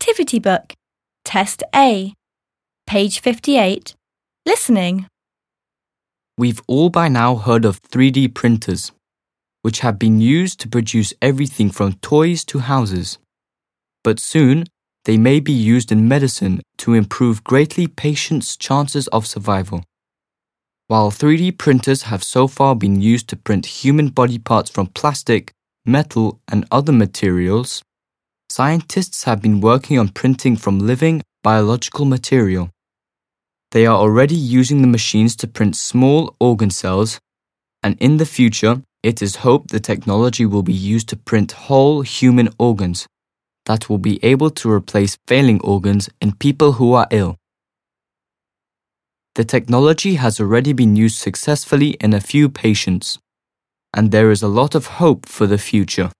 Activity Book, Test A, page 58, Listening. We've all by now heard of 3D printers, which have been used to produce everything from toys to houses. But soon, they may be used in medicine to improve greatly patients' chances of survival. While 3D printers have so far been used to print human body parts from plastic, metal, and other materials, scientists have been working on printing from living, biological material. They are already using the machines to print small organ cells, and in the future, it is hoped the technology will be used to print whole human organs that will be able to replace failing organs in people who are ill. The technology has already been used successfully in a few patients, and there is a lot of hope for the future.